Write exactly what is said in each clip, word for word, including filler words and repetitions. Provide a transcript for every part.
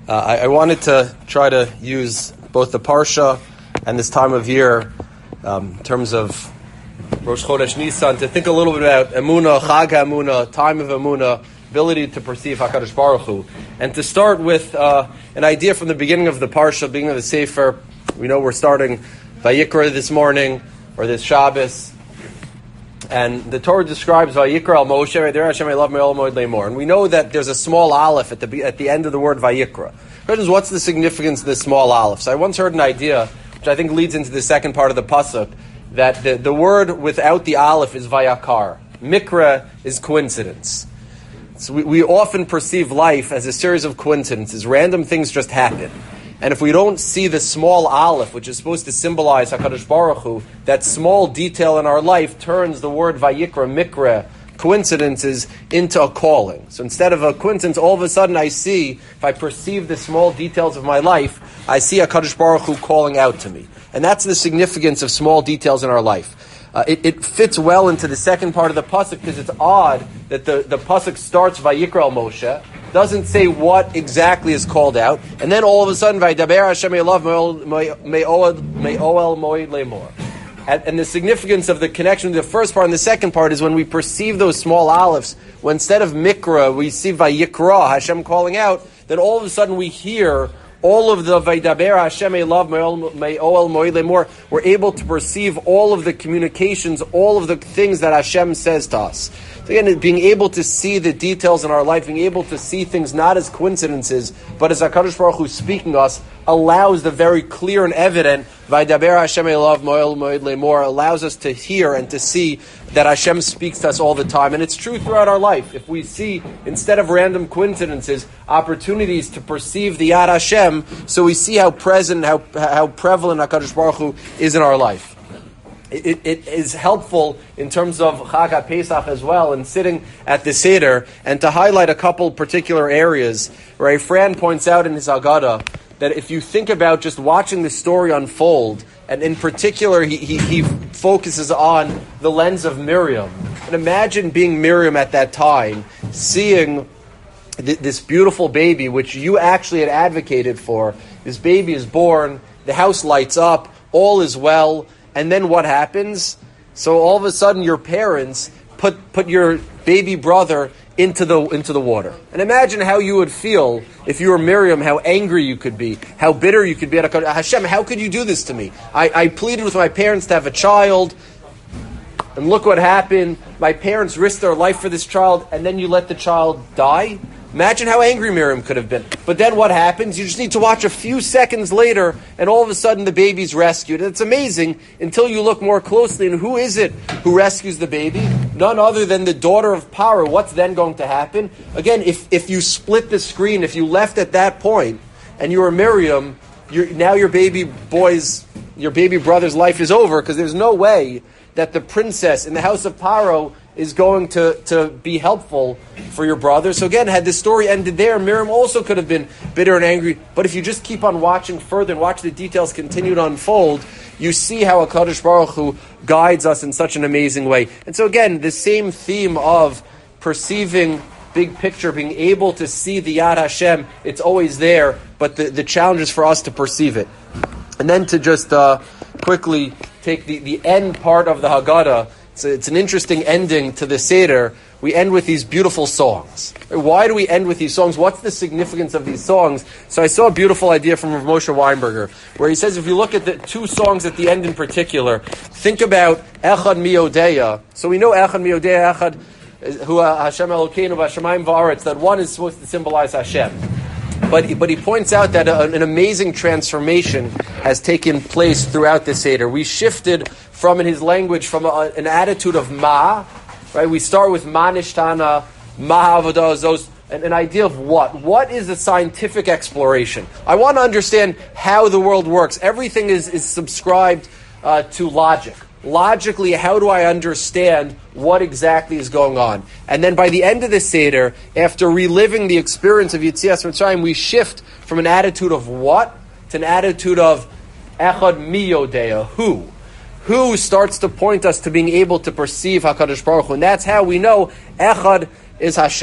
Uh, I, I wanted to try to use both the Parsha and this time of year um, in terms of Rosh Chodesh Nisan to think a little bit about Emunah, Chag HaEmunah, time of Emunah, ability to perceive HaKadosh Baruch Hu. And to start with uh, an idea from the beginning of the Parsha, beginning of the Sefer. We know we're starting Vayikra this morning, or this Shabbos. And the Torah describes Vayikra al Moshe, Hashem Elav Me'ol Moed Le'mor. And we know that there's a small aleph at the at the end of the word Vayikra. The question is, what's the significance of this small aleph? So I once heard an idea, which I think leads into the second part of the pasuk, that the, the word without the aleph is Vayakar. Mikra is coincidence. So we, we often perceive life as a series of coincidences. Random things just happen. And if we don't see the small aleph, which is supposed to symbolize HaKadosh Baruch Hu, that small detail in our life turns the word Vayikra, Mikra, coincidences, into a calling. So instead of a coincidence, all of a sudden I see, if I perceive the small details of my life, I see HaKadosh Baruch Hu calling out to me. And that's the significance of small details in our life. Uh, it, it fits well into the second part of the pasuk because it's odd that the, the pasuk starts Vayikra al Moshe, doesn't say what exactly is called out, and then all of a sudden, Vaydaber Hashem Elav Me'ol Moed Le'mor. And the significance of the connection to the first part and the second part is when we perceive those small alephs, when instead of Mikra, we see Vayikra, Hashem calling out, then all of a sudden we hear all of the Vaydaber Hashem Elav Me'ol Moed Le'mor. We're able to perceive all of the communications, all of the things that Hashem says to us. So again, being able to see the details in our life, being able to see things not as coincidences, but as HaKadosh Baruch Hu speaking to us, allows the very clear and evident Vaydaber Hashem Elav Me'ol Moed Le'mor, allows us to hear and to see that Hashem speaks to us all the time. And it's true throughout our life. If we see, instead of random coincidences, opportunities to perceive the Yad Hashem, so we see how present, how how prevalent HaKadosh Baruch Hu is in our life. It, it is helpful in terms of Chag HaPesach as well, and sitting at the Seder, and to highlight a couple particular areas where Efran points out in his Haggadah that if you think about just watching the story unfold, and in particular he, he, he focuses on the lens of Miriam. And imagine being Miriam at that time, seeing th- this beautiful baby, which you actually had advocated for. This baby is born, the house lights up, all is well. And then what happens? So all of a sudden your parents put put your baby brother into the into the water. And imagine how you would feel if you were Miriam, how angry you could be, how bitter you could be at Hashem. How could you do this to me? I, I pleaded with my parents to have a child, and look what happened. My parents risked their life for this child, and then you let the child die? Imagine how angry Miriam could have been. But then what happens? You just need to watch a few seconds later, and all of a sudden the baby's rescued. And it's amazing until you look more closely. And who is it who rescues the baby? None other than the daughter of Paro. What's then going to happen? Again, if, if you split the screen, if you left at that point, and you were Miriam, you're, now your baby boy's, your baby brother's life is over, because there's no way that the princess in the house of Paro is going to, to be helpful for your brother. So again, had this story ended there, Miriam also could have been bitter and angry. But if you just keep on watching further and watch the details continue to unfold, you see how HaKadosh Baruch Hu guides us in such an amazing way. And so again, the same theme of perceiving big picture, being able to see the Yad Hashem, it's always there, but the, the challenge is for us to perceive it. And then to just uh, quickly take the, the end part of the Haggadah. So it's an interesting ending to the Seder. We end with these beautiful songs. Why do we end with these songs? What's the significance of these songs? So I saw a beautiful idea from Rav Moshe Weinberger, where he says if you look at the two songs at the end in particular, think about Echad Mi Yodeya. So we know Echad Mi Yodeya, Echad Hu Hashem Elokeinu V'Hashamayim V'Aretz, that one is supposed to symbolize Hashem. But, but he points out that a, an amazing transformation has taken place throughout the Seder. We shifted from, in his language, from a, an attitude of ma, right? We start with ma nishtana, ma avodah, those, an, an idea of what? What is the scientific exploration? I want to understand how the world works. Everything is, is subscribed uh, to logic. Logically, how do I understand what exactly is going on? And then by the end of the Seder, after reliving the experience of Yetzias Mitzrayim, we shift from an attitude of what to an attitude of Echad Mi Yodeya, who. Who starts to point us to being able to perceive HaKadosh Baruch Hu. And that's how we know Echad is Hashem.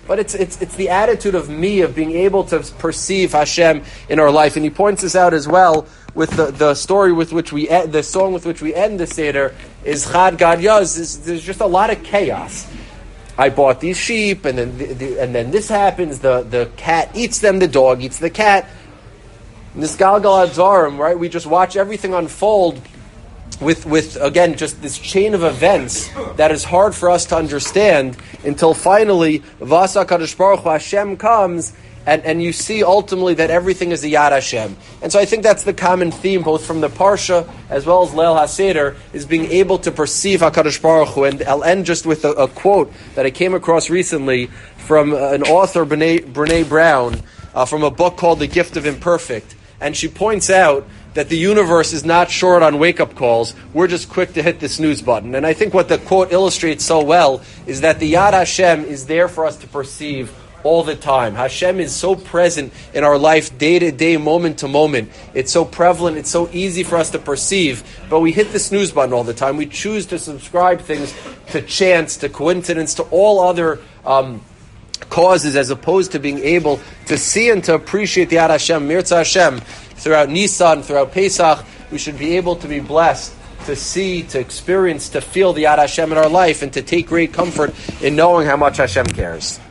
but it's it's it's the attitude of me, of being able to perceive Hashem in our life. And he points this out as well with the, the story with which we end, the song with which we end the Seder is Chad Gad Yaz. There's, there's just a lot of chaos. I bought these sheep, and then the, the, and then this happens. The the cat eats them. The dog eats the cat. This Galgal Adzarim, right? We just watch everything unfold with with again just this chain of events that is hard for us to understand until finally Vasa Kadosh Baruch Hu, Hashem comes. And, and you see ultimately that everything is a Yad Hashem. And so I think that's the common theme, both from the Parsha as well as Leil HaSeder, is being able to perceive HaKadosh Baruch Hu. And I'll end just with a, a quote that I came across recently from an author, Brene, Brene Brown, uh, from a book called The Gift of Imperfect. And she points out that the universe is not short on wake-up calls. We're just quick to hit the snooze button. And I think what the quote illustrates so well is that the Yad Hashem is there for us to perceive all the time. Hashem is so present in our life, day to day, moment to moment. It's so prevalent, it's so easy for us to perceive, but we hit the snooze button all the time. We choose to subscribe things to chance, to coincidence, to all other um, causes, as opposed to being able to see and to appreciate the Yad Hashem, Mirza Hashem, throughout Nisan, throughout Pesach. We should be able to be blessed to see, to experience, to feel the Yad Hashem in our life, and to take great comfort in knowing how much Hashem cares.